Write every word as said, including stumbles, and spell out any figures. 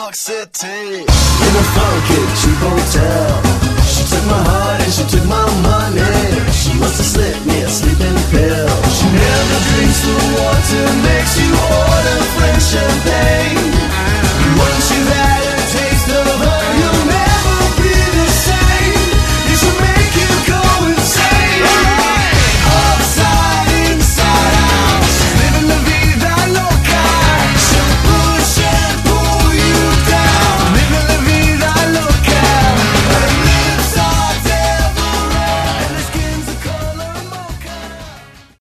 York City, in a funky cheap hotel. She took my heart and she took my money. She must have slipped me a sleeping pill. She never drinks the water, makes you order French champagne.